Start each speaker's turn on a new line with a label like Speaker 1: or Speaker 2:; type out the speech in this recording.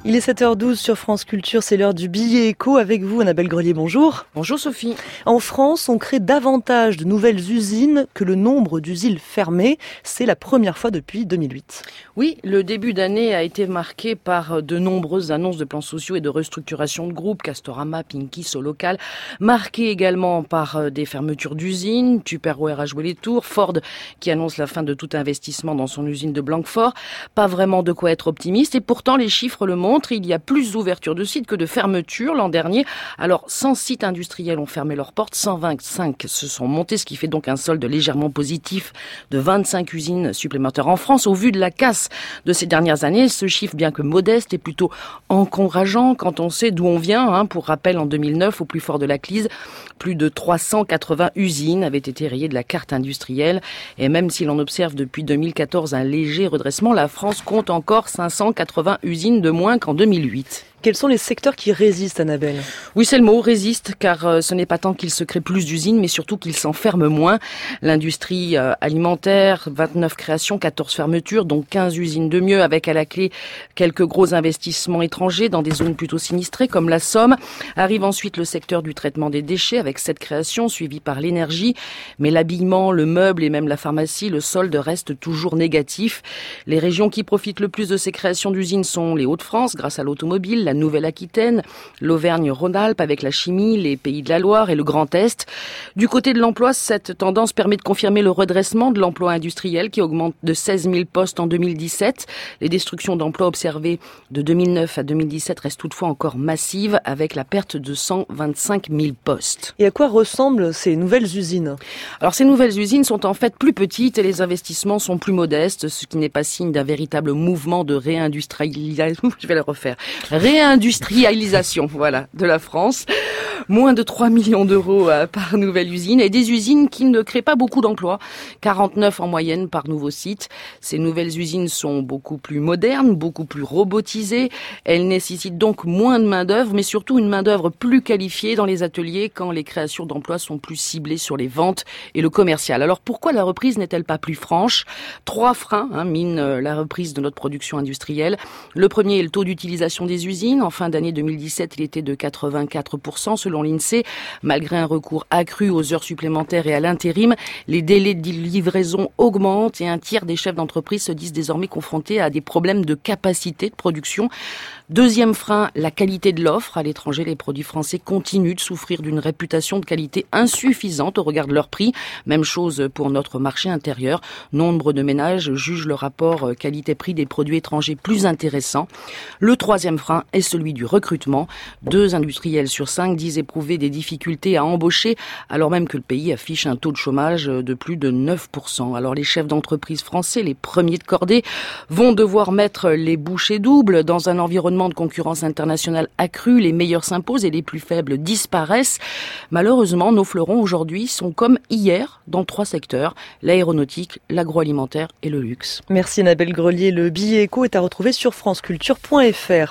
Speaker 1: Il est 7h12 sur France Culture, c'est l'heure du billet éco avec vous, Annabelle Grelier, bonjour.
Speaker 2: Bonjour Sophie.
Speaker 1: En France, on crée davantage de nouvelles usines que le nombre d'usines fermées. C'est la première fois depuis 2008.
Speaker 2: Oui, le début d'année a été marqué par de nombreuses annonces de plans sociaux et de restructuration de groupes, Castorama, Pinky, Solocal, marqué également par des fermetures d'usines, Tupperware a joué les tours, Ford qui annonce la fin de tout investissement dans son usine de Blanquefort. Pas vraiment de quoi être optimiste et pourtant les chiffres le montrent. Il y a plus d'ouvertures de sites que de fermetures l'an dernier. Alors 100 sites industriels ont fermé leurs portes, 125 se sont montés, ce qui fait donc un solde légèrement positif de 25 usines supplémentaires en France. Au vu de la casse de ces dernières années, ce chiffre, bien que modeste, est plutôt encourageant quand on sait d'où on vient. Pour rappel, en 2009, au plus fort de la crise, plus de 380 usines avaient été rayées de la carte industrielle. Et même si l'on observe depuis 2014 un léger redressement, la France compte encore 580 usines de moins qu'en 2008.
Speaker 1: Quels sont les secteurs qui résistent, Annabelle ?
Speaker 2: Oui, c'est le mot, résiste, car ce n'est pas tant qu'il se crée plus d'usines, mais surtout qu'il s'enferme moins. L'industrie alimentaire, 29 créations, 14 fermetures, donc 15 usines de mieux, avec à la clé quelques gros investissements étrangers dans des zones plutôt sinistrées, comme la Somme. Arrive ensuite le secteur du traitement des déchets, avec 7 créations, suivi par l'énergie. Mais l'habillement, le meuble et même la pharmacie, le solde reste toujours négatif. Les régions qui profitent le plus de ces créations d'usines sont les Hauts-de-France, grâce à l'automobile, la Nouvelle-Aquitaine, l'Auvergne-Rhône-Alpes avec la chimie, les Pays de la Loire et le Grand Est. Du côté de l'emploi, cette tendance permet de confirmer le redressement de l'emploi industriel qui augmente de 16 000 postes en 2017. Les destructions d'emplois observées de 2009 à 2017 restent toutefois encore massives avec la perte de 125 000 postes.
Speaker 1: Et à quoi ressemblent ces nouvelles usines ?
Speaker 2: Alors ces nouvelles usines sont en fait plus petites et les investissements sont plus modestes, ce qui n'est pas signe d'un véritable mouvement de réindustrialisation. Je vais le refaire. Réindustrialisation, voilà, de la France. Moins de 3 millions d'euros par nouvelle usine et des usines qui ne créent pas beaucoup d'emplois. 49 en moyenne par nouveau site. Ces nouvelles usines sont beaucoup plus modernes, beaucoup plus robotisées. Elles nécessitent donc moins de main-d'œuvre, mais surtout une main-d'œuvre plus qualifiée dans les ateliers quand les créations d'emplois sont plus ciblées sur les ventes et le commercial. Alors pourquoi la reprise n'est-elle pas plus franche ? 3 freins minent la reprise de notre production industrielle. Le premier est le taux d'utilisation des usines. En fin d'année 2017, il était de 84% selon l'INSEE. Malgré un recours accru aux heures supplémentaires et à l'intérim, les délais de livraison augmentent et un tiers des chefs d'entreprise se disent désormais confrontés à des problèmes de capacité de production. Deuxième frein, la qualité de l'offre. À l'étranger, les produits français continuent de souffrir d'une réputation de qualité insuffisante au regard de leur prix. Même chose pour notre marché intérieur. Nombre de ménages jugent le rapport qualité-prix des produits étrangers plus intéressant. Le troisième frein est celui du recrutement. 2 industriels sur 5 disent éprouver des difficultés à embaucher, alors même que le pays affiche un taux de chômage de plus de 9%. Alors les chefs d'entreprise français, les premiers de cordée, vont devoir mettre les bouchées doubles dans un environnement de concurrence internationale accrue. Les meilleurs s'imposent et les plus faibles disparaissent. Malheureusement, nos fleurons aujourd'hui sont comme hier dans 3 secteurs, l'aéronautique, l'agroalimentaire et le luxe.
Speaker 1: Merci Annabelle Grelier. Le billet éco est à retrouver sur franceculture.fr.